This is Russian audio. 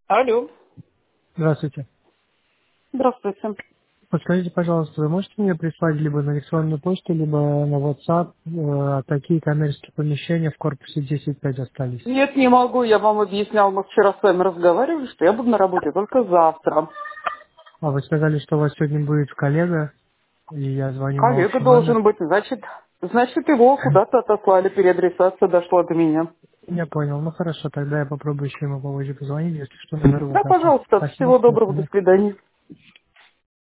Алло. Здравствуйте. Здравствуйте. Подскажите, пожалуйста, вы можете мне прислать либо на электронную почту, либо на WhatsApp такие коммерческие помещения в корпусе 10.5 остались? Нет, не могу. Я вам объяснял, мы вчера с вами разговаривали, что я буду на работе только завтра. А вы сказали, что у вас сегодня будет коллега, и я звоню на Коллега общий номер. должен быть, значит его куда-то отослали, переадресация дошла до меня. Я понял. Ну хорошо, тогда я попробую еще ему попозже позвонить, если что, наберу Да, вас завтра. пожалуйста. Спасибо. Всего До доброго. До свидания. свидания.